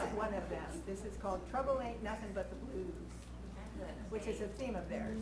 one of them. This is called Trouble Ain't Nothing But the Blues, which is a theme of theirs.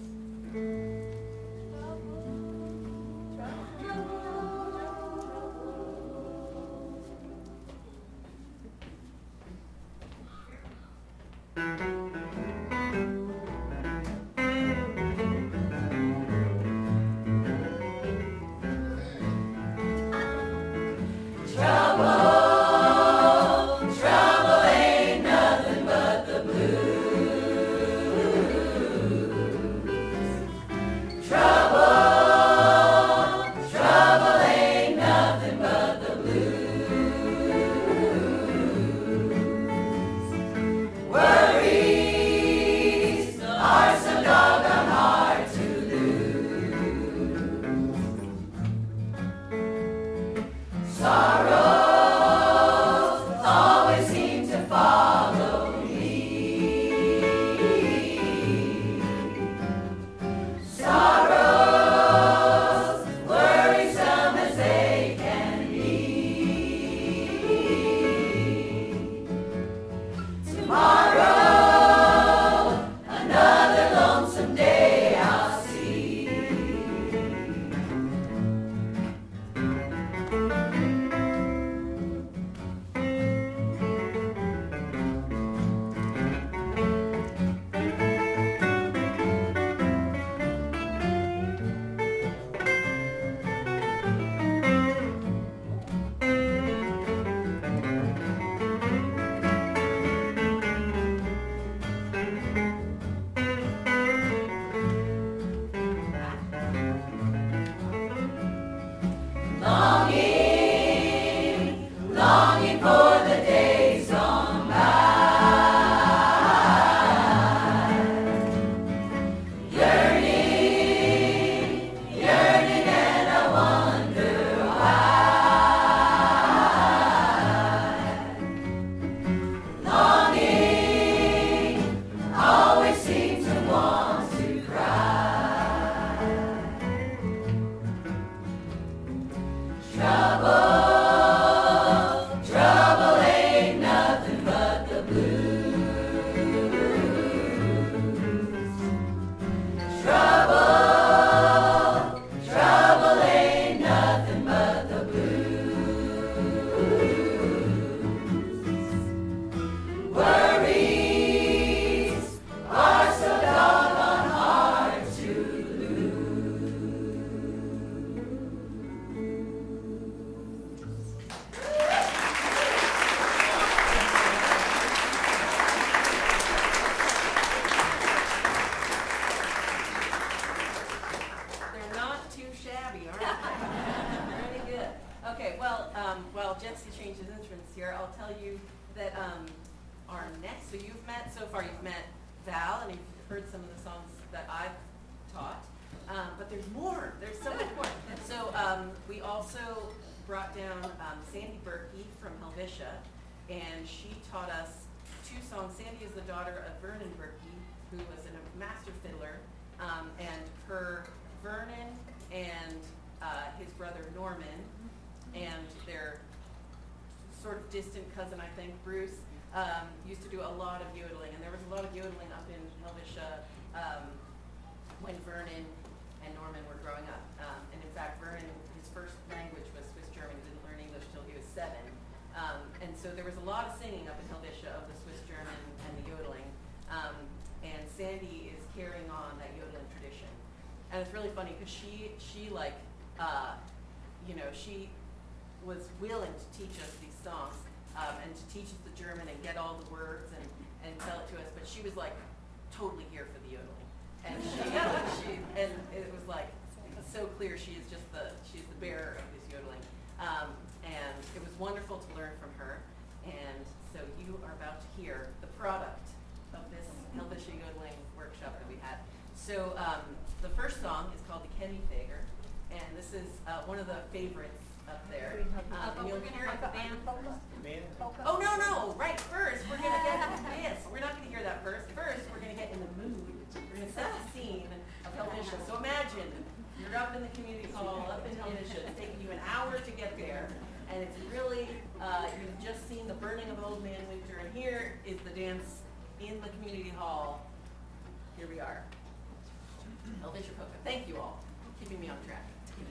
And she taught us two songs. Sandy is the daughter of Vernon Berkey, who was a master fiddler, and her Vernon and his brother Norman, and their sort of distant cousin, I think, Bruce, used to do a lot of yodeling, and there was a lot of yodeling up in Helvetia when Vernon and Norman were growing up. And in fact, Vernon, his first language was Swiss German. He didn't learn English till he was 7. And so there was a lot of singing up in Helvetia of the Swiss German and the yodeling. And Sandy is carrying on that yodeling tradition. And it's really funny because she was willing to teach us these songs and to teach us the German and get all the words and tell it to us. But she was like totally here for the yodeling. And and it was like so clear she's the bearer of this yodeling. And it was wonderful to learn from her. And so you are about to hear the product of this Helvetia yodeling workshop that we had. So the first song is called the Kennyfager, and this is one of the favorites up there. And you'll hear it. Oh, no. Right, first we're going to get this. We're not going to hear that first. First, we're going to get in the mood. We're going to set the scene of Helvetia. So imagine you're up in the community hall, up in Helvetia. It's taking you an hour to get there. And it's really, you've just seen the burning of Old Man Winter, and here the dance in the community hall. Here we are. Helvetia Polka. Thank you all for keeping me on track.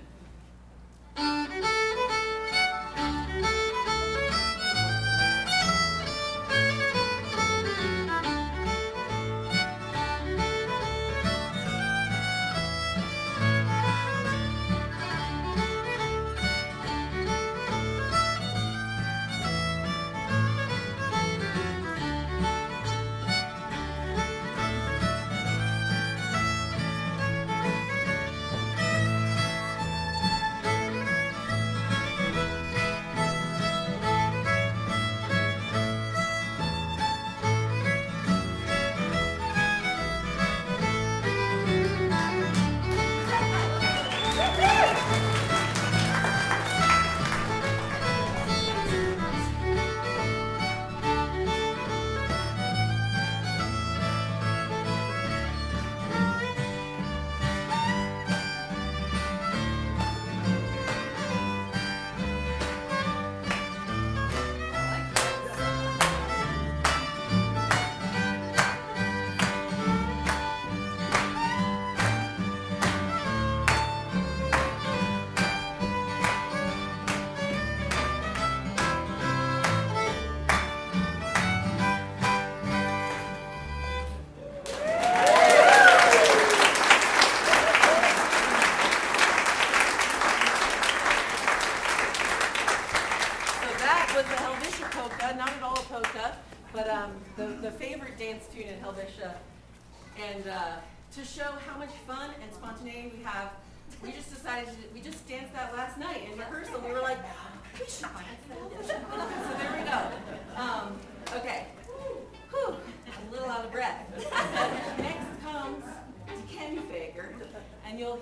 The favorite dance tune in Helvetia. And to show how much fun and spontaneity we have, we just decided we just danced that last night in rehearsal. We were like, we should dance that. So there we go. Okay. Whew, I'm a little out of breath. Next comes Die Kammfeger, and you'll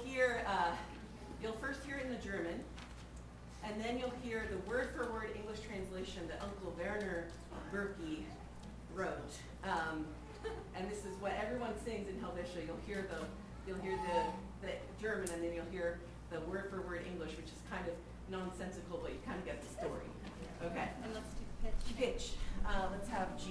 first hear it in the German, and then you'll hear the word-for-word English translation that Uncle Werner Berkey wrote. And this is what everyone sings in Helvetia. You'll hear the German, and then you'll hear the word-for-word English, which is kind of nonsensical, but you kind of get the story. Okay. And let's do pitch. Pitch. Let's have G.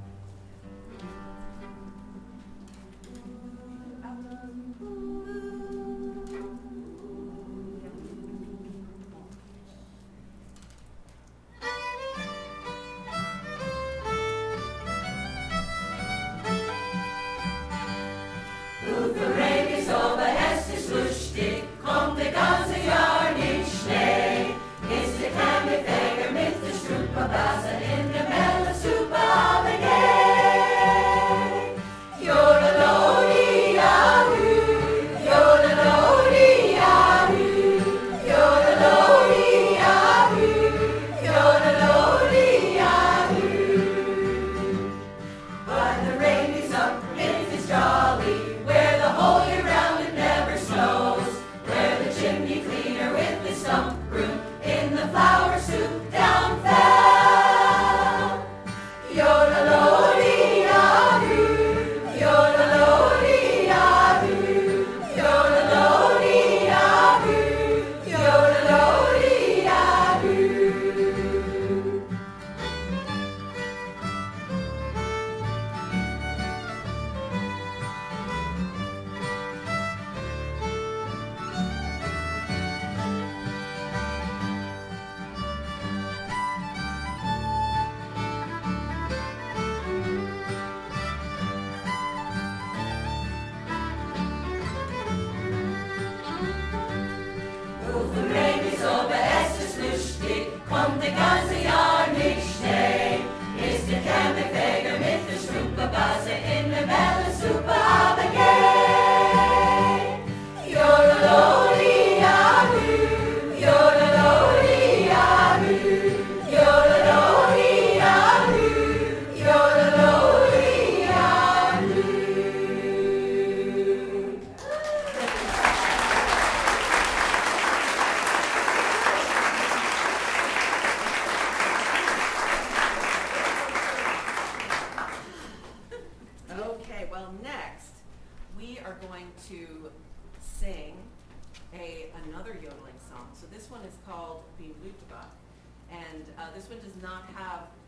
Another yodeling song. So this one is called Die Blutbad, and this one does not have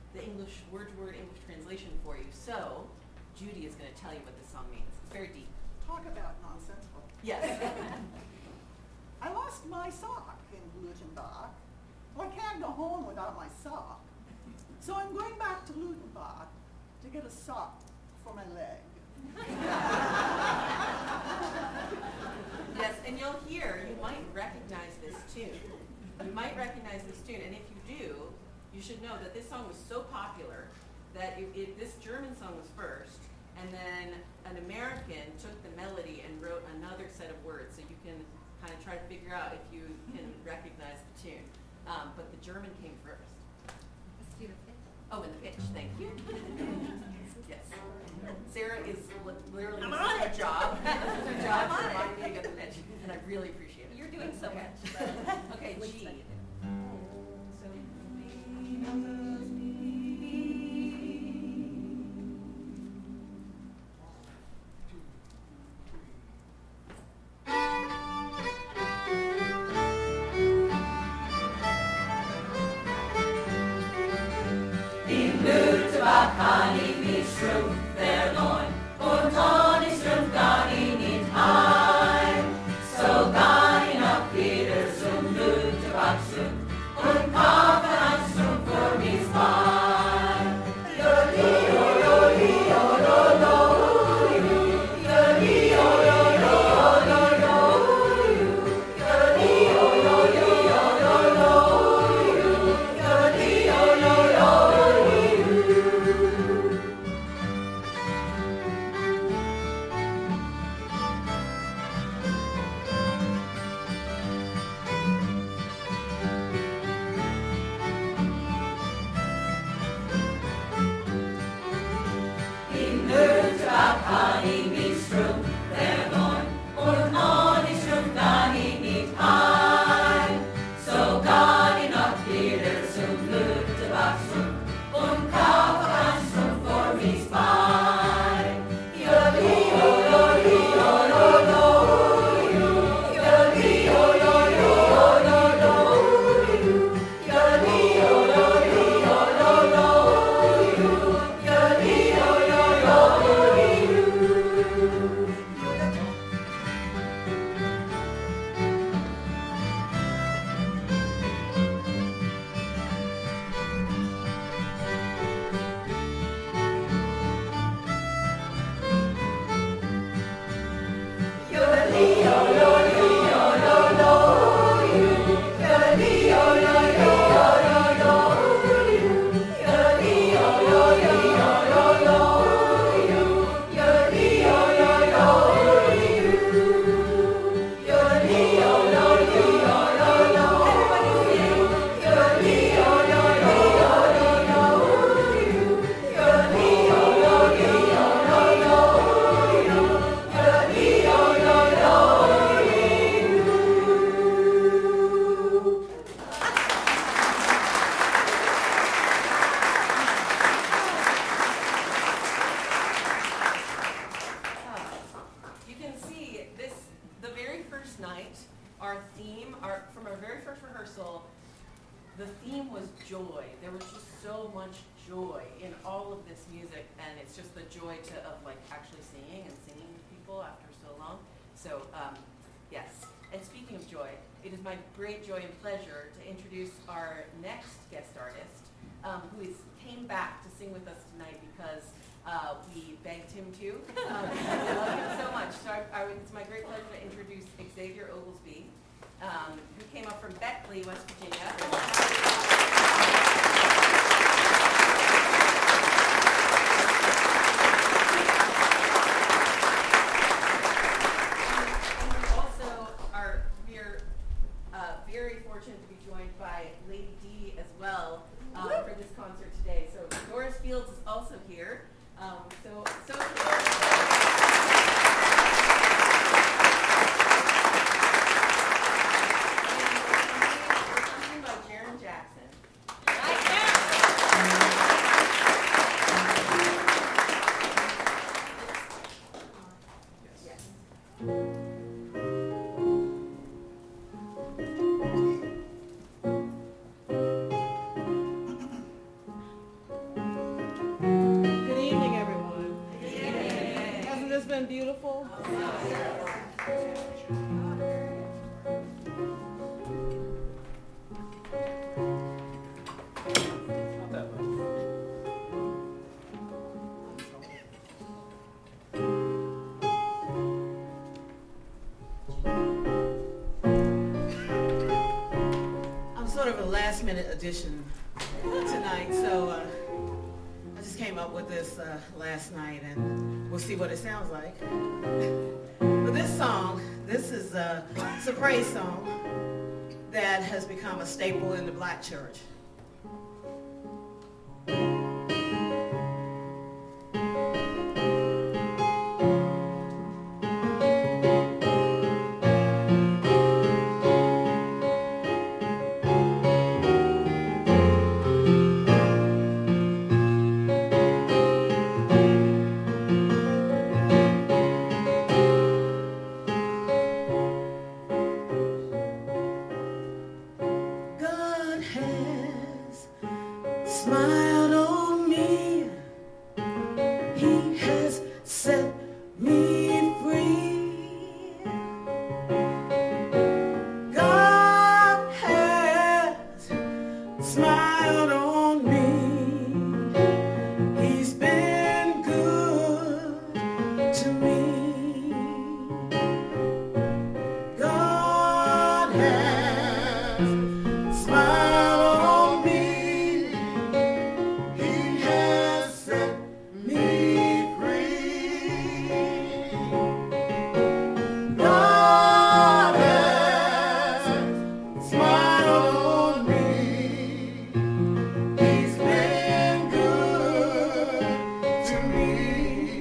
the English word-to-word English translation for you. So Judy is going to tell you what this song means. It's very deep. Talk about nonsensical. Yes. I lost my sock in Lutenbach. Well, I can't go home without my sock. So I'm going back to Lutenbach to get a sock for my leg. Yes, and you'll hear, you might recognize this tune. You might recognize this tune, and if you do, you should know that this song was so popular that this German song was first, and then an American took the melody and wrote another set of words, so you can kind of try to figure out if you can recognize the tune. But the German came first. Let's do the pitch. Oh, and the pitch, thank you. Yes. Sarah is literally I'm this on is her it. job. This is her job I'm to on remind it. me to get the pitch, and I really appreciate it. You're doing so much. Okay, Wait a G. second. the theme was joy. There was just so much joy in all of this music, and it's just the joy of like actually singing and singing to people after so long. So yes, and speaking of joy, it is my great joy and pleasure to introduce our next guest artist, who came back to sing with us tonight because we begged him to. I love him so much. So it's my great pleasure to introduce Xavier Oglesby, who came up from Beckley, West Virginia. Very fortunate to be joined by Lady D as well for this concert today. So Doris Fields is also here. So and we're accompanied by Jaron Jackson. Yes. been beautiful? Not that much. I'm sort of a last-minute addition tonight, so I just came up with this last night, and we'll see what it sounds like. But this song, this is a praise song that has become a staple in the Black church. God has smiled on me. He has set me free. God has smiled on me. He's been good to me. God has smiled on me. He has set me free. God has smiled on me. He's been good to me.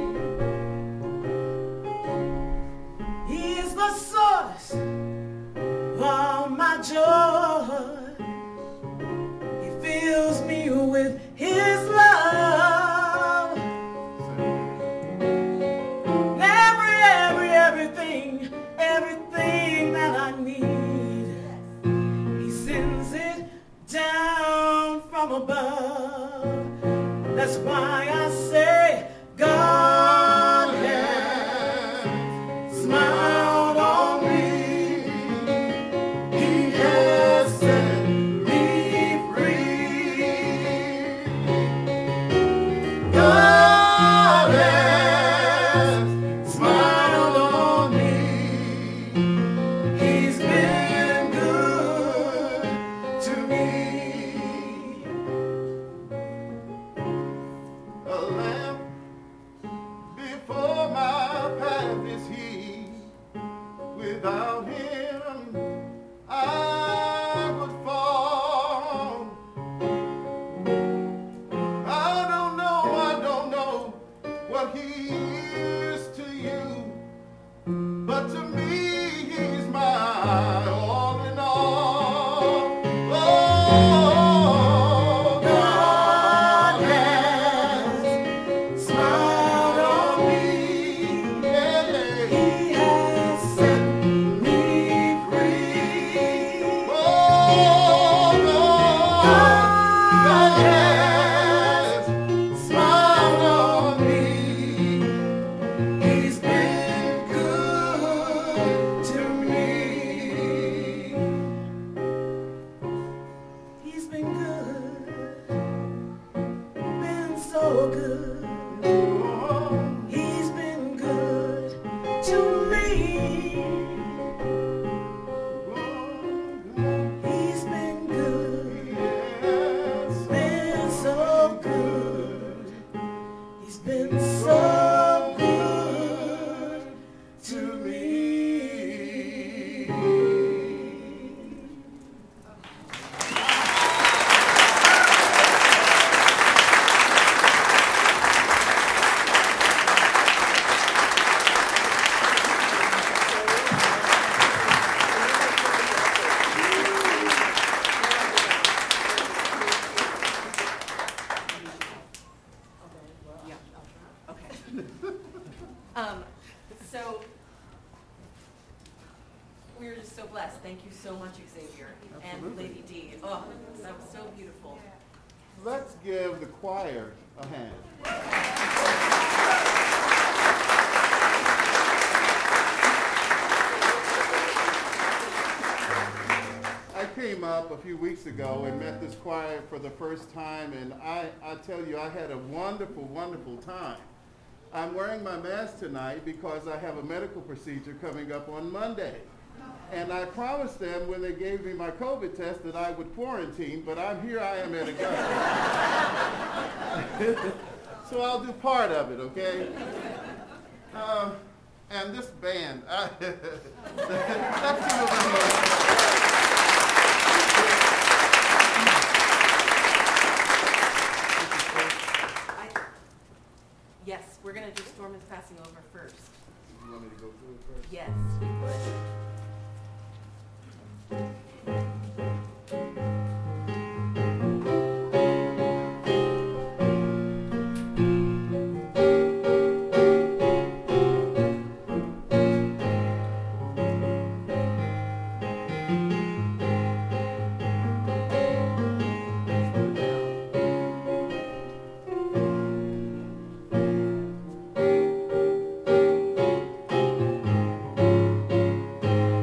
He is the source of all my joy. He fills me with his love. Everything that I need, he sends it down from above. That's why I say God has smiled on me. He has set me free. God has smiled on me. He's been good to me. A lamp before my path is he. Without him, I would fall. I don't know what he is to you, but to me he's my all in all. Oh, God has smiled on me. Yeah. He has set me free. Oh, God has smiled on me. He's been good to me. He's been good, been so good. He's been good to me. He's been good, been so good. He's been so good to me. Yeah, okay. So, we are just so blessed. Thank you so much, Xavier. And Lady D. Oh, that was so beautiful. Let's give the choir a hand. came up a few weeks ago and met this choir for the first time, and I tell you, I had a wonderful, wonderful time. I'm wearing my mask tonight because I have a medical procedure coming up on Monday. And I promised them when they gave me my COVID test that I would quarantine, but I am at Augusta. So I'll do part of it, okay? And this band, that's some of Yes, we're going to do Storm is Passing Over first. You want me to go through it first? Yes, we would. Slow down.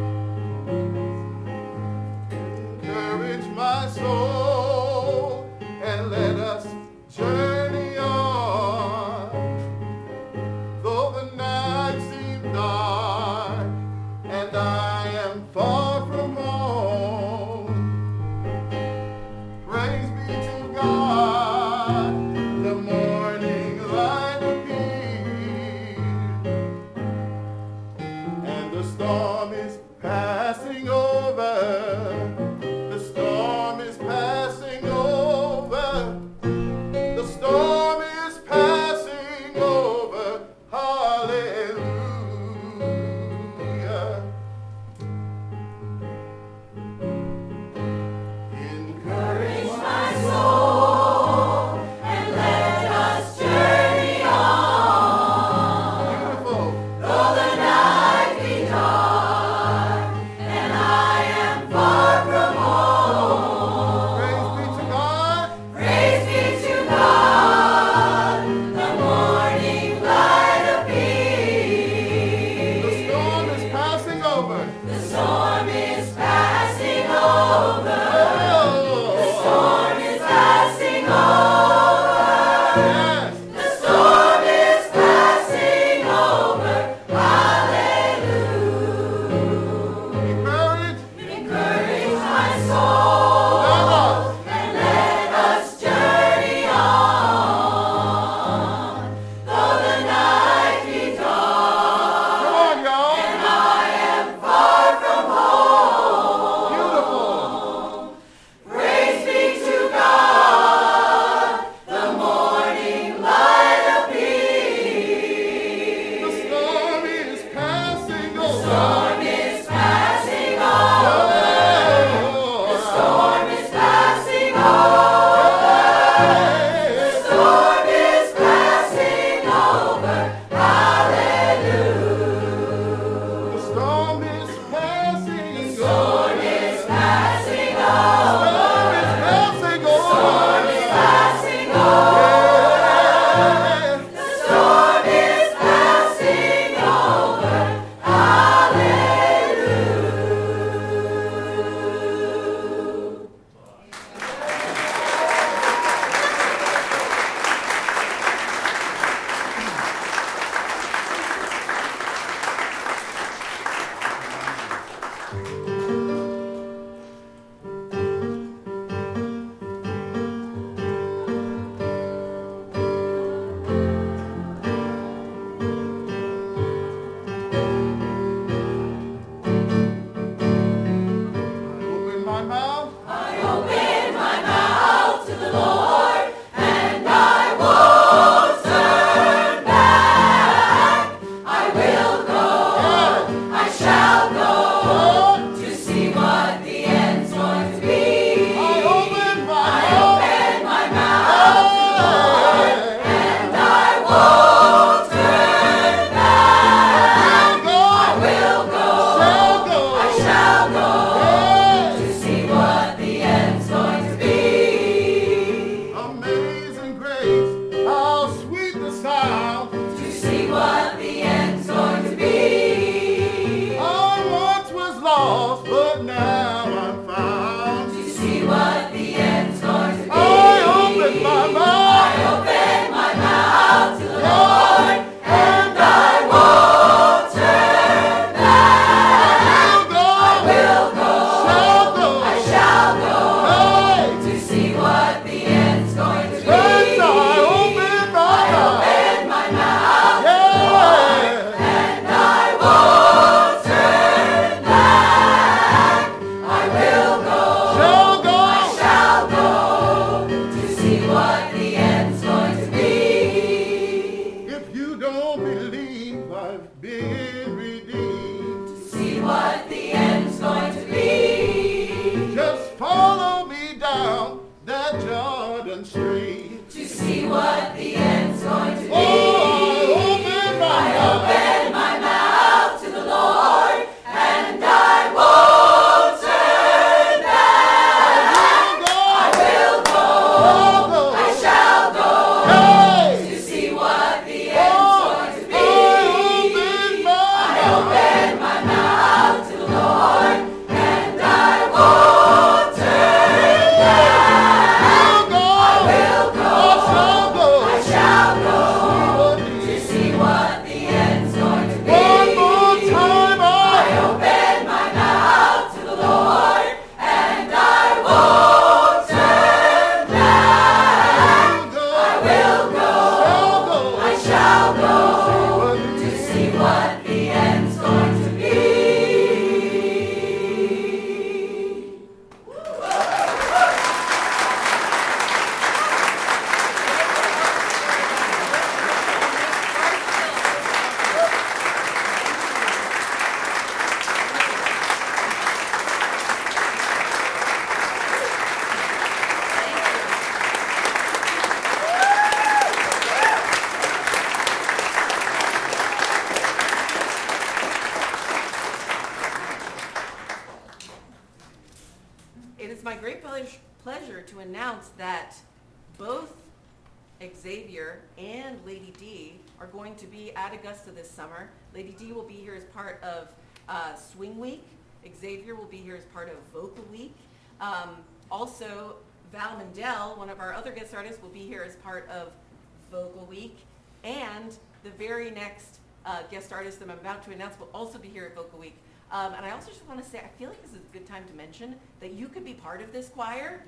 Xavier and Lady D are going to be at Augusta this summer. Lady D will be here as part of Swing Week. Xavier will be here as part of Vocal Week. Also, Val Mendel, one of our other guest artists, will be here as part of Vocal Week. And the very next guest artist that I'm about to announce will also be here at Vocal Week. And I also just want to say, I feel like this is a good time to mention that you could be part of this choir.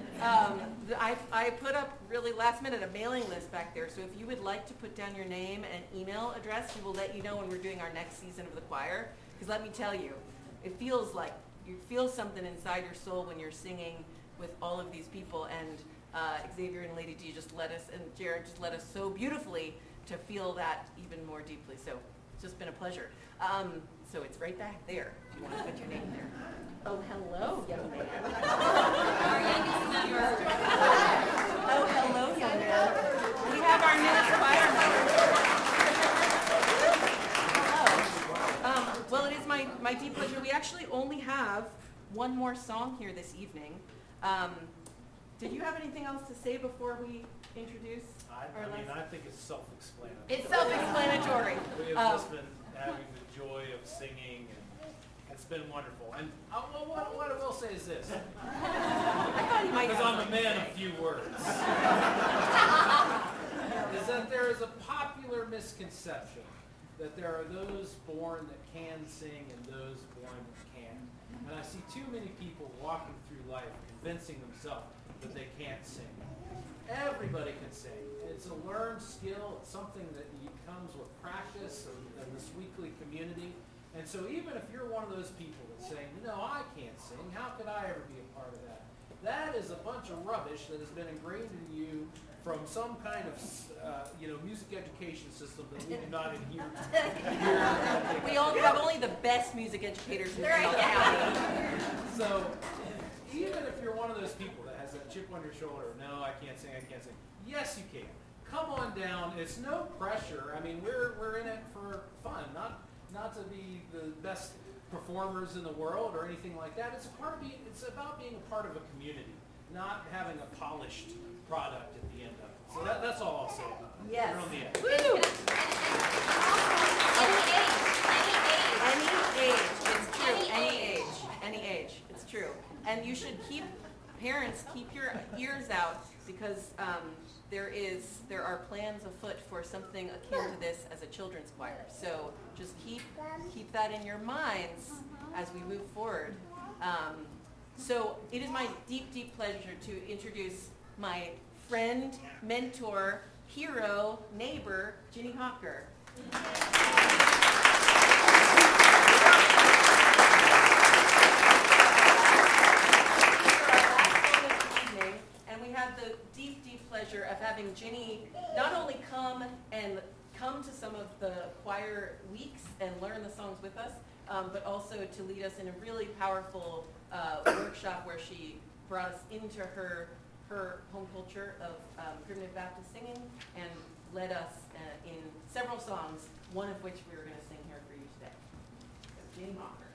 I put up really last minute a mailing list back there, so if you would like to put down your name and email address, we will let you know when we're doing our next season of the choir. Because let me tell you, it feels like you feel something inside your soul when you're singing with all of these people, and Xavier and Lady D just let us, and Jared just let us so beautifully to feel that even more deeply. So it's just been a pleasure. So it's right back there if you want to put your name there. Oh, hello, young man. Our youngest member. Oh, hello, young man. We have our newest choir member. Hello. Well, it is my deep pleasure. We actually only have one more song here this evening. Did you have anything else to say before we introduce our last? I think it's self-explanatory. It's self-explanatory. We have just been having the joy of singing, and it's been wonderful. And what I will say is this, I thought you might because have I'm a man of few words, is that there is a popular misconception that there are those born that can sing and those born that can't. And I see too many people walking through life convincing themselves that they can't sing. Everybody can sing. It's a learned skill. It's something that comes with practice and this weekly community. And so even if you're one of those people that's saying, I can't sing, how could I ever be a part of that? That is a bunch of rubbish that has been ingrained in you from some kind of music education system that we do not adhere to. We all have only the best music educators in Pinal County. So even if you're one of those people that has that chip on your shoulder, no, I can't sing. Yes, you can. Come on down. It's no pressure. I mean, we're in it for fun, not to be the best performers in the world or anything like that. It's about being a part of a community, not having a polished product at the end of it. So that's all I'll say about it. Yes. You're on the end. Woo! Any age. It's true. Any Any age. It's true. And you should keep your ears out, because there are plans afoot for something akin to this as a children's choir. So just keep that in your minds as we move forward. So it is my deep, deep pleasure to introduce my friend, mentor, hero, neighbor, Ginny Hawker. And we have the deep, deep pleasure of having Ginny not only come to some of the choir weeks and learn the songs with us, but also to lead us in a really powerful workshop where she brought us into her home culture of primitive Baptist singing and led us in several songs, one of which we were going to sing here for you today. So, Ginny Hawker.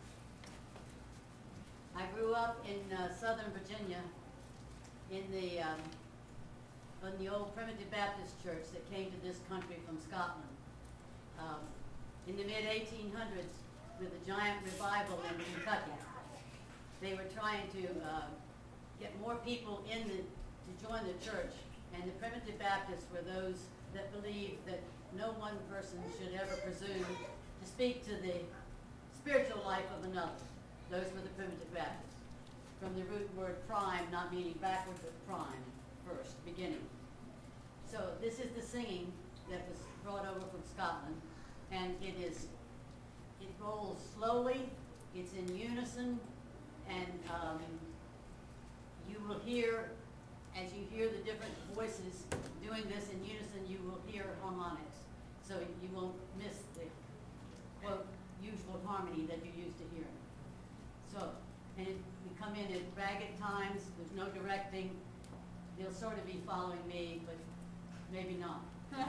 I grew up in Southern Virginia in the old Primitive Baptist church that came to this country from Scotland. In the mid-1800s, with a giant revival in Kentucky, they were trying to get more people to join the church, and the Primitive Baptists were those that believed that no one person should ever presume to speak to the spiritual life of another. Those were the Primitive Baptists. From the root word prime, not meaning backward, but prime, first, beginning. So this is the singing that was brought over from Scotland, and it rolls slowly, it's in unison, and you will hear, as you hear the different voices doing this in unison, you will hear harmonics. So you won't miss the, quote, usual harmony that you're used to hearing. So, and we come in at ragged times, there's no directing. They'll sort of be following me, but maybe not.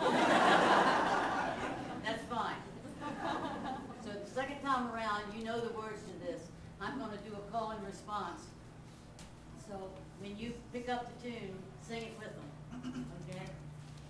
That's fine. So the second time around, you know the words to this. I'm going to do a call and response. So when you pick up the tune, sing it with them, okay?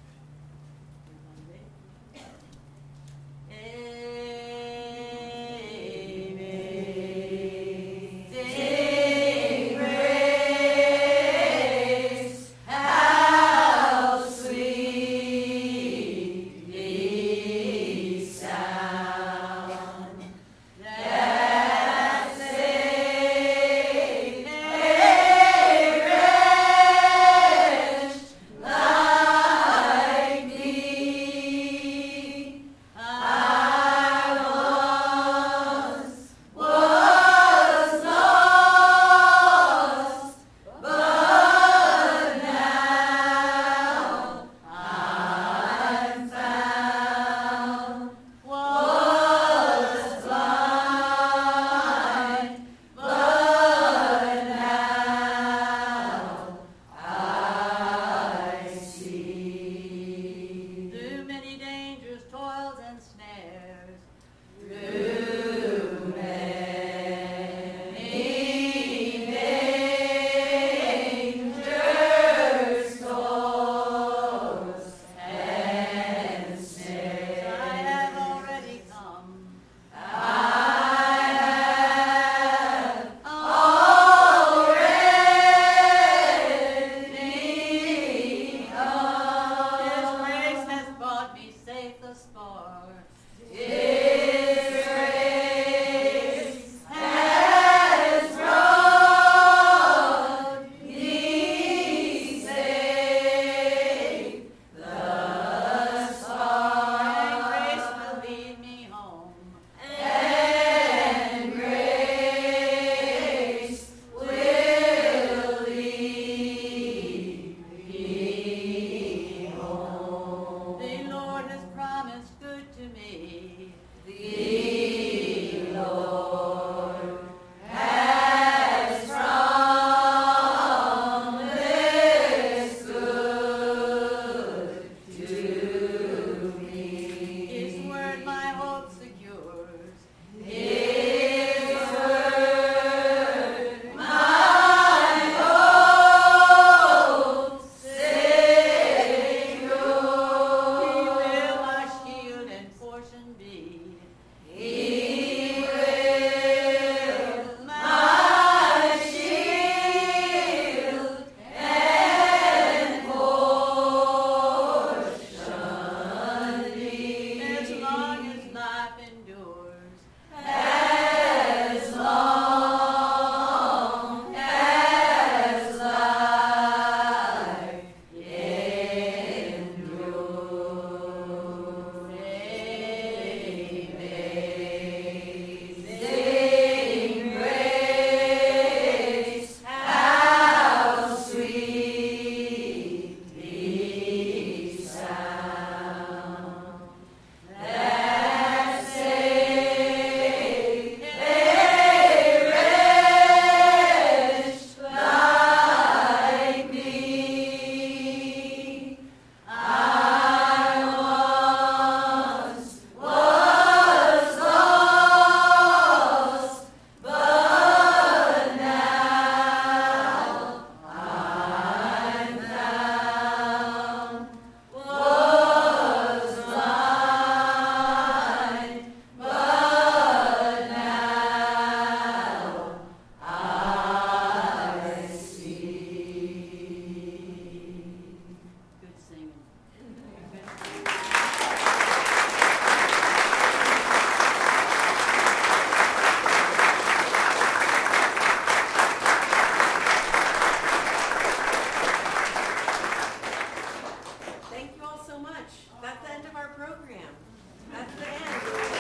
so much. That's the end of our program. That's the end.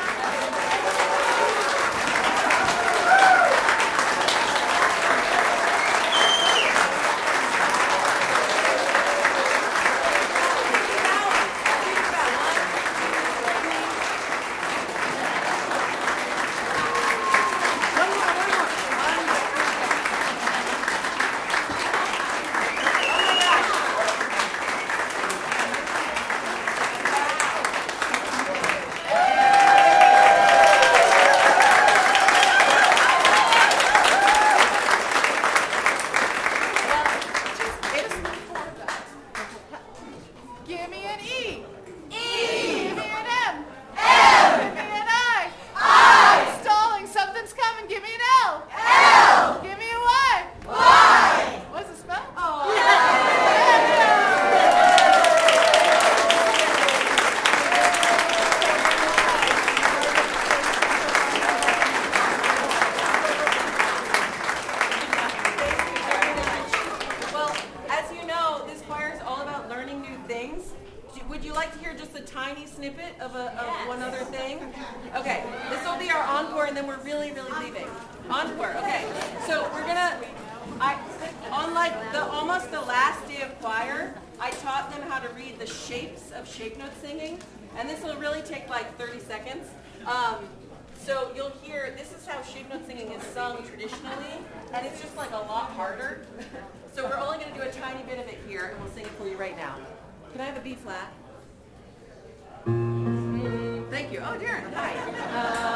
Give me an E. Give me an M. Give me an I. Stalling. Something's coming. Give me an L. Give me a Y. What's the spell? Well, as you know, this choir is all about learning new things. Would you like to hear just a tiny snippet of one other thing? Okay, this will be our encore, and then we're really leaving. Encore, okay. So we're gonna, on like almost the last day of choir, I taught them how to read the shapes of shape note singing, and this will really take like 30 seconds. So you'll hear, this is how shape note singing is sung traditionally, and it's just like a lot harder. So we're only going to do a tiny bit of it here, and we'll sing it for you right now. Can I have a B flat? Thank you. Oh, Darren, hi.